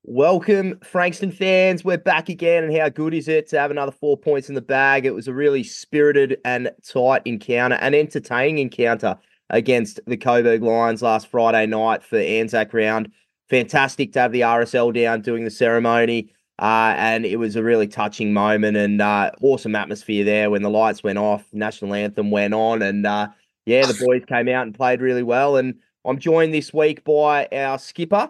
Welcome, Frankston fans. We're back again, and how good is it to have another 4 points in the bag? It was a really spirited and tight encounter, an entertaining encounter against the Coburg Lions last Friday night for Anzac round. Fantastic to have the RSL down doing the ceremony, and it was a really touching moment and awesome atmosphere there when the lights went off, national anthem went on, and yeah, the boys came out and played really well. And I'm joined this week by our skipper,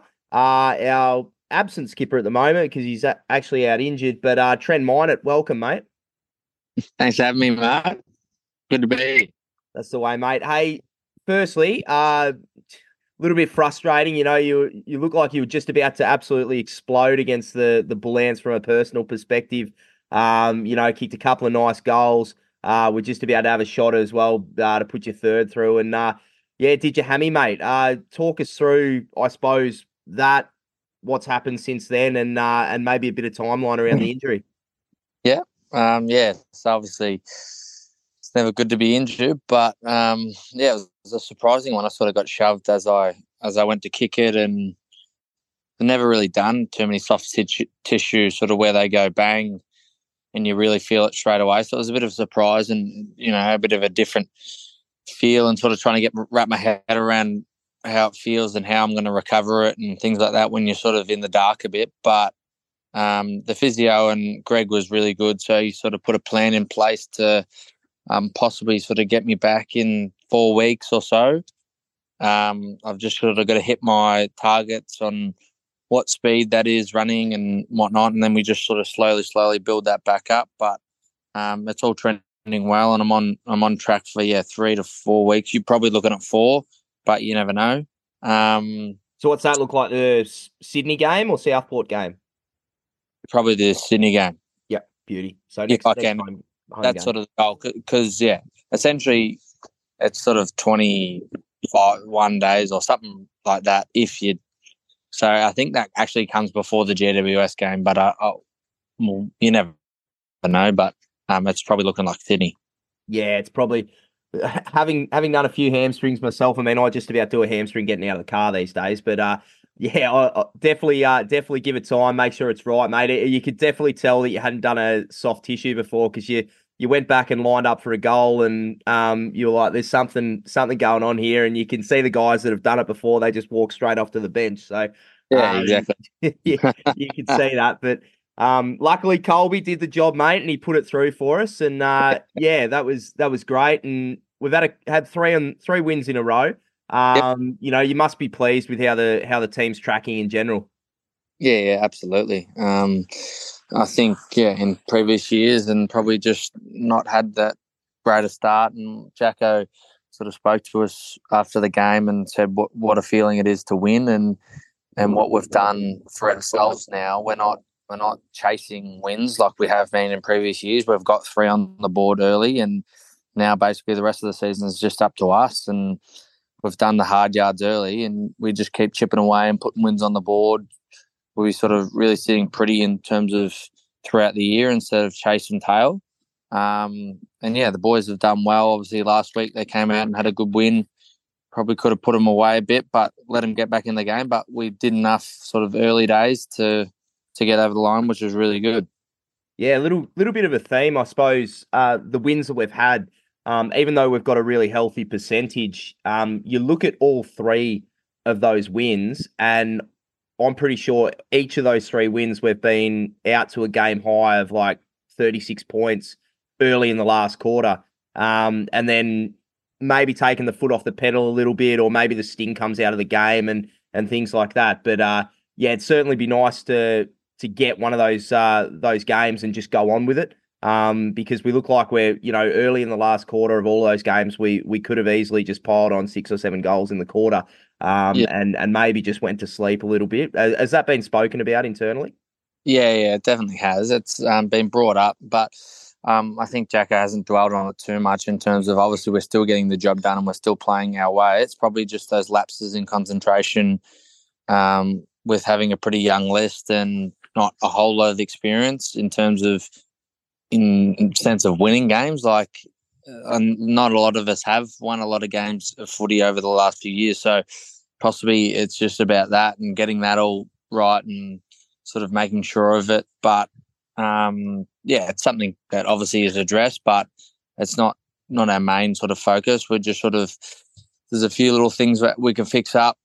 our absent skipper at the moment because he's actually out injured. But Trent Minott, welcome, mate. Thanks for having me, Mark. Good to be here. That's the way, mate. Hey, firstly, a little bit frustrating. You look like you were just about to absolutely explode against the Bull Ants from a personal perspective. Kicked a couple of nice goals. We're just about to have a shot as well to put your third through. And yeah, did you hammy, mate? Talk us through, I suppose, that what's happened since then, and maybe a bit of timeline around the injury. Yeah. Yeah. So obviously it's never good to be injured, but yeah, it was a surprising one. I sort of got shoved as I went to kick it, and I've never really done too many soft tissue sort of where they go bang and you really feel it straight away. So it was a bit of a surprise and, a bit of a different feel and sort of trying to wrap my head around how it feels and how I'm going to recover it and things like that when you're sort of in the dark a bit. But the physio and Greg was really good. So he sort of put a plan in place to possibly sort of get me back in 4 weeks or so. I've just sort of got to hit my targets on what speed that is running and whatnot. And then we just sort of slowly build that back up. But it's all trending well. And I'm on track for, 3 to 4 weeks. You're probably looking at 4. But you never know. So what's that look like? The Sydney game or Southport game? Probably the Sydney game. Yep, beauty. So next game. home that's game. Sort of the goal because, essentially it's sort of 21 days or something like that. So I think that actually comes before the GWS game, but well, you never know. But it's probably looking like Sydney. Yeah, it's probably. Having done a few hamstrings myself, I mean, I just about do a hamstring getting out of the car these days. But yeah, I definitely give it time. Make sure it's right, mate. You could definitely tell that you hadn't done a soft tissue before because you went back and lined up for a goal, and you were like, "There's something going on here," and you can see the guys that have done it before. They just walk straight off to the bench. So yeah, exactly. you can see that, but. Luckily Colby did the job, mate, and he put it through for us. And yeah, that was great. And we've had three wins in a row. Yep. You must be pleased with how the team's tracking in general. Yeah, absolutely. I think in previous years and probably just not had that greater start. And Jacko sort of spoke to us after the game and said what a feeling it is to win and what we've done for ourselves now. We're not chasing wins like we have been in previous years. We've got 3 on the board early, and now basically the rest of the season is just up to us. And we've done the hard yards early, and we just keep chipping away and putting wins on the board. We're sort of really sitting pretty in terms of throughout the year instead of chase and tail. And yeah, the boys have done well. Obviously, last week they came out and had a good win. Probably could have put them away a bit, but let them get back in the game. But we did enough sort of early days to get over the line, which was really good. Yeah, a little bit of a theme, I suppose. The wins that we've had, even though we've got a really healthy percentage, you look at all 3 of those wins, and I'm pretty sure each of those 3 wins we've been out to a game high of like 36 points early in the last quarter, and then maybe taking the foot off the pedal a little bit, or maybe the sting comes out of the game and things like that. But yeah, it'd certainly be nice to get one of those games and just go on with it. Because we look like we're, early in the last quarter of all those games, we could have easily just piled on 6 or 7 goals in the quarter, and maybe just went to sleep a little bit. Has that been spoken about internally? Yeah, it definitely has. It's been brought up, but I think Jacko hasn't dwelled on it too much in terms of obviously we're still getting the job done and we're still playing our way. It's probably just those lapses in concentration with having a pretty young list and not a whole lot of experience in terms of in sense of winning games. Like not a lot of us have won a lot of games of footy over the last few years. So possibly it's just about that and getting that all right and sort of making sure of it. But it's something that obviously is addressed, but it's not our main sort of focus. We're just sort of, there's a few little things that we can fix up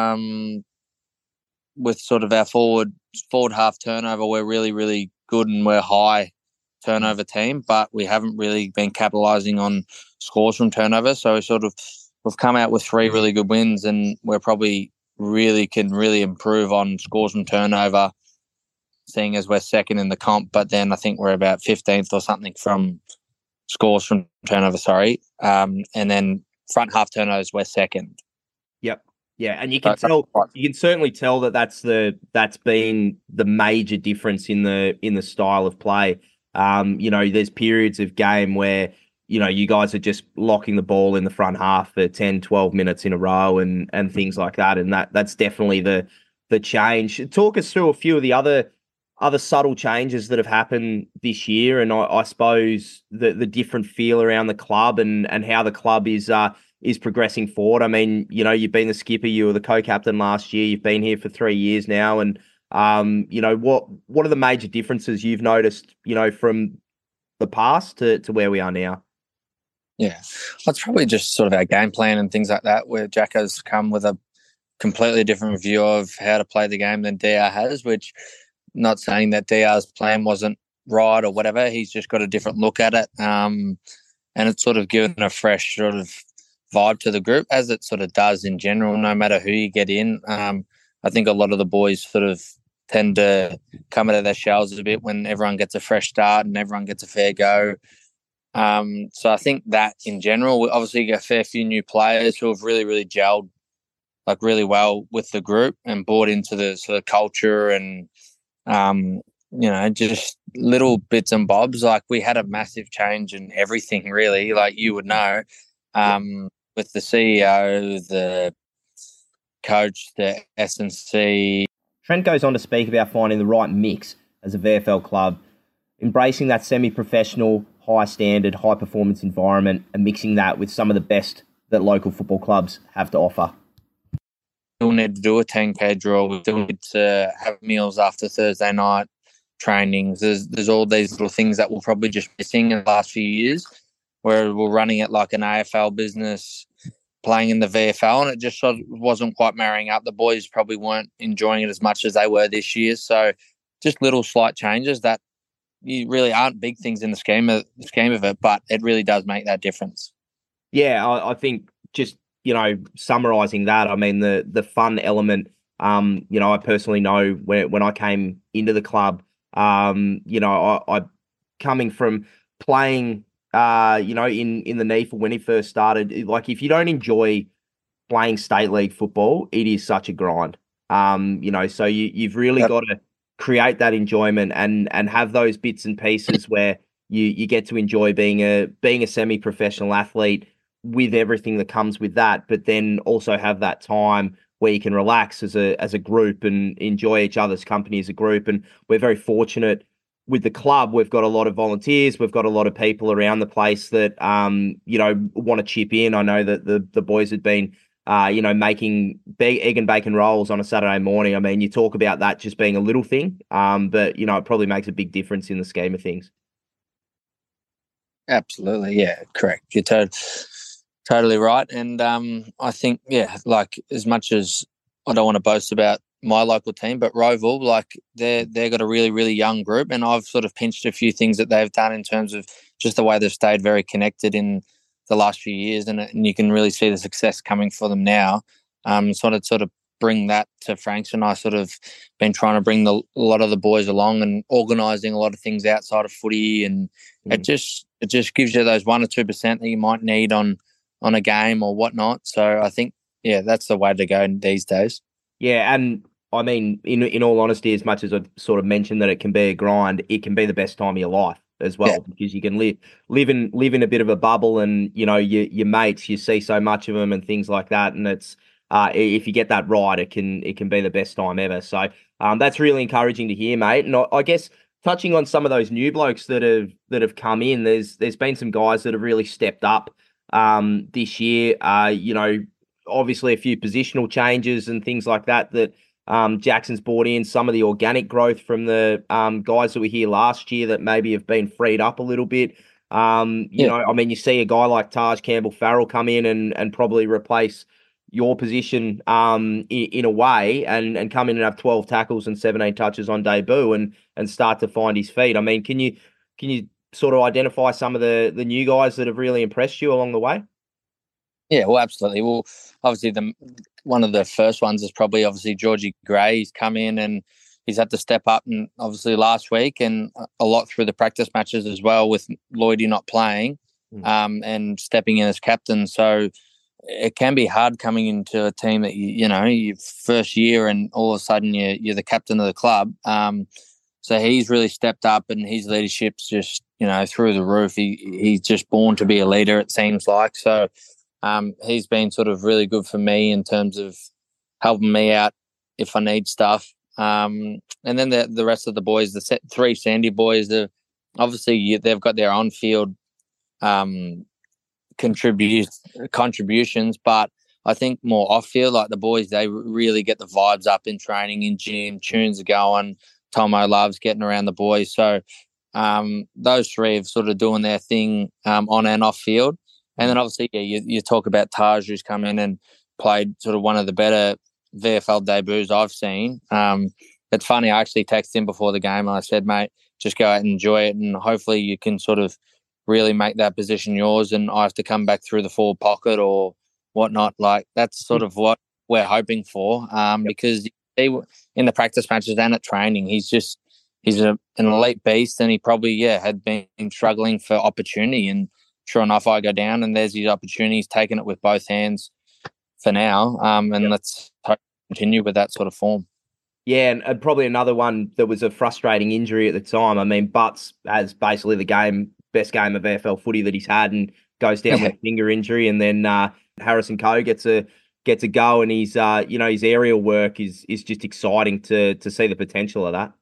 with sort of our forward half turnover. We're really, really good and we're high turnover team, but we haven't really been capitalising on scores from turnover. So we've come out with 3 really good wins, and we're probably can really improve on scores from turnover, seeing as we're second in the comp, but then I think we're about 15th or something from scores from turnover, and then front half turnovers, we're second. Yep. Yeah, and you can certainly tell that that's been the major difference in the style of play. There's periods of game where, you guys are just locking the ball in the front half for 10, 12 minutes in a row and things like that. And that's definitely the change. Talk us through a few of the other subtle changes that have happened this year, and I suppose the different feel around the club and how the club is progressing forward. I mean, you've been the skipper, you were the co-captain last year, you've been here for 3 years now, and what are the major differences you've noticed, from the past to where we are now? Yeah, well, it's probably just sort of our game plan and things like that, where Jack has come with a completely different view of how to play the game than DR has, which, not saying that DR's plan wasn't right or whatever, he's just got a different look at it. And it's sort of given a fresh sort of vibe to the group, as it sort of does in general, no matter who you get in. I think a lot of the boys sort of tend to come out of their shells a bit when everyone gets a fresh start and everyone gets a fair go. So I think that in general, we obviously get a fair few new players who have really, really gelled like really well with the group and bought into the sort of culture and, just little bits and bobs. Like, we had a massive change in everything, really, like you would know, with the CEO, the coach, the S&C. Trent goes on to speak about finding the right mix as a VFL club, embracing that semi-professional, high-standard, high-performance environment and mixing that with some of the best that local football clubs have to offer. We still need to do a 10K draw. We still need to have meals after Thursday night, trainings. There's all these little things that we're probably just missing in the last few years, where we're running it like an AFL business, playing in the VFL, and it just sort of wasn't quite marrying up. The boys probably weren't enjoying it as much as they were this year. So just little slight changes that you really aren't big things in the scheme of it, but it really does make that difference. Yeah, I think just, summarising that, I mean, the fun element, I personally know when I came into the club, I coming from playing, in the NEAFL when he first started, like, if you don't enjoy playing state league football, it is such a grind. So you've really got to create that enjoyment and have those bits and pieces where you get to enjoy being a semi-professional athlete with everything that comes with that, but then also have that time where you can relax as a group and enjoy each other's company as a group. And we're very fortunate with the club. We've got a lot of volunteers. We've got a lot of people around the place that, want to chip in. I know that the boys had been, making egg and bacon rolls on a Saturday morning. I mean, you talk about that just being a little thing, but, it probably makes a big difference in the scheme of things. Absolutely. Yeah, correct. You're totally right. And I think, like, as much as I don't want to boast about my local team, but Roval, like, they've got a really, really young group, and I've sort of pinched a few things that they've done in terms of just the way they've stayed very connected in the last few years, and you can really see the success coming for them now. So I'd sort of bring that to Franks, and I sort of been trying to bring a lot of the boys along and organising a lot of things outside of footy, and it just gives you those 1 or 2% that you might need on a game or whatnot. So I think, that's the way to go these days. Yeah, and I mean, in all honesty, as much as I've sort of mentioned that it can be a grind, it can be the best time of your life as well, because you can live in a bit of a bubble, and your mates, you see so much of them and things like that, and it's if you get that right, it can be the best time ever. So that's really encouraging to hear, mate. And I guess touching on some of those new blokes that have come in, there's been some guys that have really stepped up this year. Obviously a few positional changes and things like that Jackson's brought in some of the organic growth from the guys that were here last year that maybe have been freed up a little bit. Yeah, I mean, you see a guy like Taj Campbell-Farrell come in and probably replace your position in a way and come in and have 12 tackles and 17 touches on debut and start to find his feet. I mean, can you sort of identify some of the new guys that have really impressed you along the way? yeah, well, absolutely. Well, obviously, one of the first ones is probably obviously Georgie Gray. He's come in and he's had to step up, and obviously last week and a lot through the practice matches as well, with Lloydie not playing, and stepping in as captain. So it can be hard coming into a team that you know your first year, and all of a sudden you're the captain of the club. So he's really stepped up, and his leadership's just through the roof. He's just born to be a leader, it seems like. So he's been sort of really good for me in terms of helping me out if I need stuff. And then the rest of the boys, the three Sandy boys, obviously they've got their on-field contributions, but I think more off-field, like the boys, they really get the vibes up in training, in gym, tunes are going. Tomo loves getting around the boys. So those three have sort of doing their thing on and off field. And then obviously, yeah, you talk about Taj, who's come in and played sort of one of the better VFL debuts I've seen. It's funny, I actually texted him before the game and I said, mate, just go out and enjoy it, and hopefully you can sort of really make that position yours and I have to come back through the forward pocket or whatnot. Like, that's sort of what we're hoping for, because in the practice matches and at training, he's an elite beast, and he probably, had been struggling for opportunity. And sure enough, I go down and there's his opportunity. He's taken it with both hands for now. Let's continue with that sort of form. Yeah, and probably another one that was a frustrating injury at the time. I mean, Butts has basically the best game of AFL footy that he's had, and goes down with a finger injury. And then Harrison Coe gets a go, and he's his aerial work is just exciting to see the potential of that.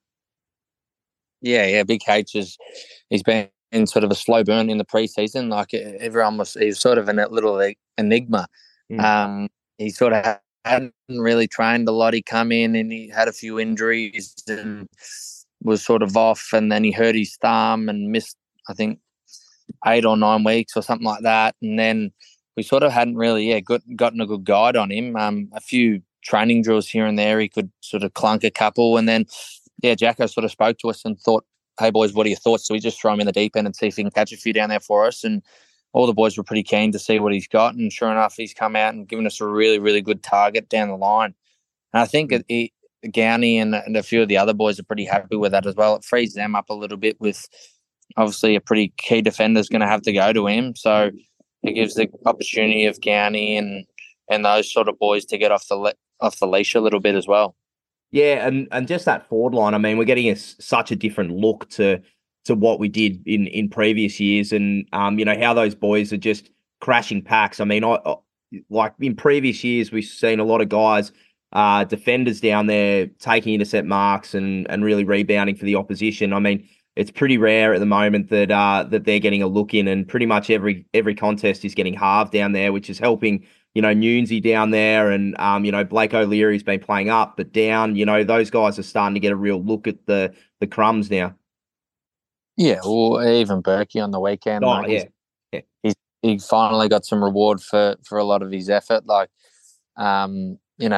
Yeah, Big H he's been in sort of a slow burn in the preseason. Like, he's sort of a little enigma. He sort of hadn't really trained a lot. He come in and he had a few injuries and was sort of off, and then he hurt his thumb and missed, I think, 8 or 9 weeks or something like that. And then we sort of hadn't really gotten a good guide on him. A few training drills here and there, he could sort of clunk a couple. And then, Jacko sort of spoke to us and thought, hey, boys, what are your thoughts? So we just throw him in the deep end and see if he can catch a few down there for us. And all the boys were pretty keen to see what he's got. And sure enough, he's come out and given us a really, really good target down the line. And I think Gowney and a few of the other boys are pretty happy with that as well. It frees them up a little bit, with obviously a pretty key defender's going to have to go to him. So it gives the opportunity of Gowney and those sort of boys to get off the leash a little bit as well. Yeah, and just that forward line. I mean, we're getting such a different look to what we did in previous years, and how those boys are just crashing packs. I mean, I like in previous years we've seen a lot of guys, defenders down there taking intercept marks and really rebounding for the opposition. I mean, it's pretty rare at the moment that they're getting a look in, and pretty much every contest is getting halved down there, which is helping. Newnsy down there, and Blake O'Leary's been playing up, but down. Those guys are starting to get a real look at the crumbs now. Yeah, well, even Berkey on the weekend. Oh, like he finally got some reward for a lot of his effort. Like, a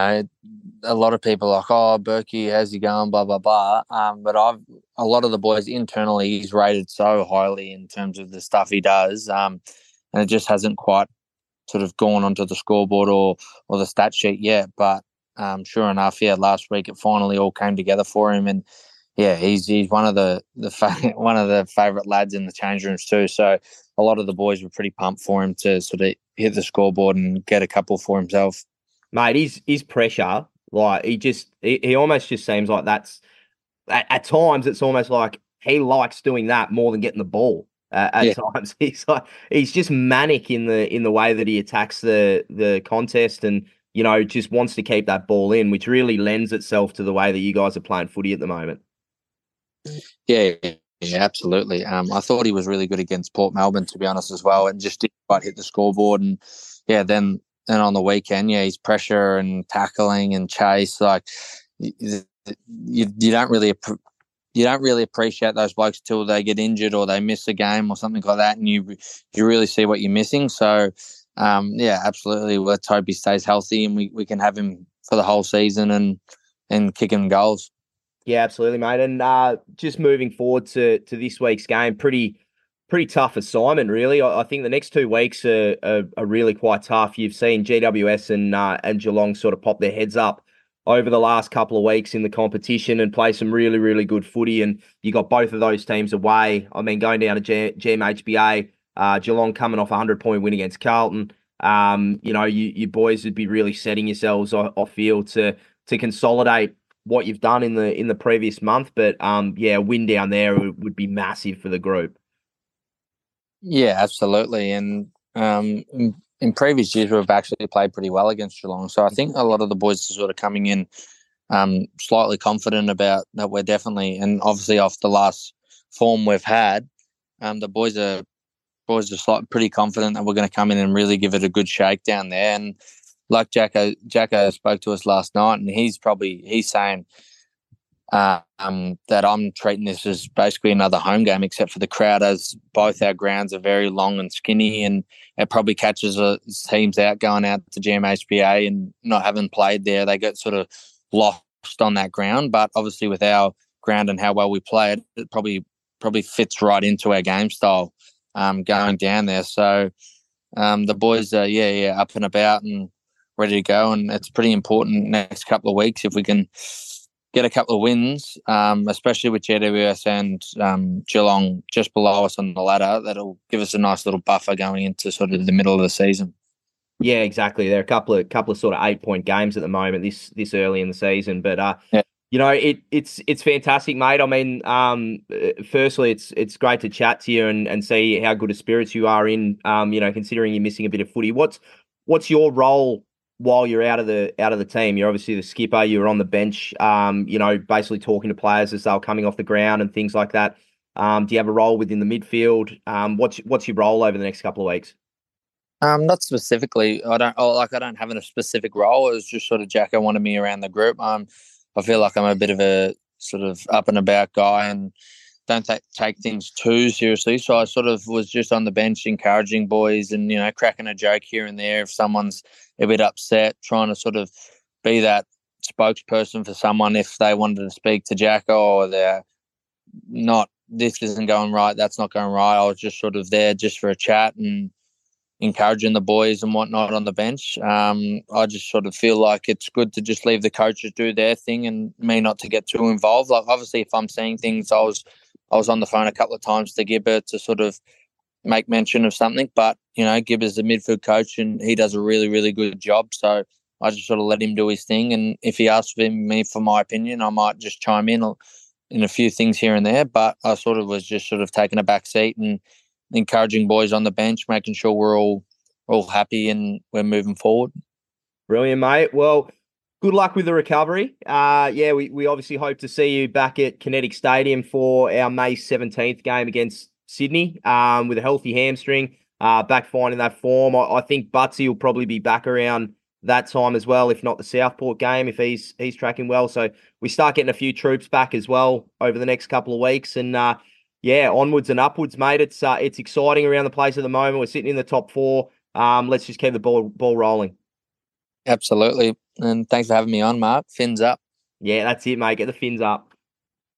lot of people are like, oh, Berkey, how's he going? Blah blah blah. But a lot of the boys internally, he's rated so highly in terms of the stuff he does. And it just hasn't quite sort of gone onto the scoreboard or the stat sheet yet. But sure enough, last week it finally all came together for him, and he's one of the one of the favourite lads in the change rooms too. So a lot of the boys were pretty pumped for him to sort of hit the scoreboard and get a couple for himself. Mate, his pressure, like he almost just seems like that's at times it's almost like he likes doing that more than getting the ball. At times, he's just manic in the way that he attacks the contest, and just wants to keep that ball in, which really lends itself to the way that you guys are playing footy at the moment. Yeah, absolutely. I thought he was really good against Port Melbourne, to be honest, as well, and just didn't quite hit the scoreboard. And then on the weekend, his pressure and tackling and chase, like you, you don't really you don't really appreciate those blokes till they get injured or they miss a game or something like that, and you really see what you're missing. So, yeah, absolutely. Let's hope he stays healthy and we can have him for the whole season and kicking goals. Yeah, absolutely, mate. And just moving forward to this week's game, pretty tough assignment, really. I think the next 2 weeks are really quite tough. You've seen GWS and Geelong sort of pop their heads up over the last couple of weeks in the competition and play some really, really good footy. And you got both of those teams away. I mean, going down to GMHBA, Geelong coming off a 100-point win against Carlton. You boys would be really setting yourselves off field to consolidate what you've done in the previous month. But yeah, a win down there would be massive for the group. Yeah, absolutely. And in previous years, we've actually played pretty well against Geelong. So I think a lot of the boys are sort of coming in slightly confident about that. We're definitely, and obviously off the last form we've had, the boys are pretty confident that we're going to come in and really give it a good shake down there. And like Jacko spoke to us last night, and he's saying that I'm treating this as basically another home game, except for the crowd, as both our grounds are very long and skinny, and it probably catches teams out going out to GMHBA and not having played there. They get sort of lost on that ground, but obviously with our ground and how well we play it probably fits right into our game style going down there. So the boys are up and about and ready to go, and it's pretty important next couple of weeks if we can get a couple of wins, especially with GWS and Geelong just below us on the ladder. That'll give us a nice little buffer going into sort of the middle of the season. Yeah, exactly. There are a couple of sort of 8-point games at the moment this early in the season, but yeah. It's fantastic, mate. I mean, firstly, it's great to chat to you and see how good a spirits you are in. Considering you're missing a bit of footy, what's your role while you're out of the team? You're obviously the skipper. You're on the bench. Basically talking to players as they're coming off the ground and things like that. Do you have a role within the midfield? What's your role over the next couple of weeks? Not specifically. I don't have a specific role. It was just sort of Jacko wanted me around the group. I feel like I'm a bit of a sort of up and about guy and don't take things too seriously. So I sort of was just on the bench encouraging boys and, cracking a joke here and there if someone's a bit upset, trying to sort of be that spokesperson for someone if they wanted to speak to Jacko or they're not, this isn't going right, that's not going right. I was just sort of there just for a chat and encouraging the boys and whatnot on the bench. I just sort of feel like it's good to just leave the coaches do their thing and me not to get too involved. Like obviously if I'm seeing things, I was on the phone a couple of times to Gibber to sort of make mention of something, but Gibber's the midfield coach and he does a really, really good job. So I just sort of let him do his thing. And if he asks me for my opinion, I might just chime in a few things here and there, but I sort of was just sort of taking a back seat and encouraging boys on the bench, making sure we're all happy and we're moving forward. Brilliant, mate. Well, good luck with the recovery. We obviously hope to see you back at Kinetic Stadium for our May 17th game against Sydney with a healthy hamstring, back finding that form. I think Butsy will probably be back around that time as well, if not the Southport game, if he's tracking well. So we start getting a few troops back as well over the next couple of weeks. And onwards and upwards, mate. It's exciting around the place at the moment. We're sitting in the top 4. Let's just keep the ball rolling. Absolutely. And thanks for having me on, Mark. Fins up. Yeah, that's it, mate. Get the fins up.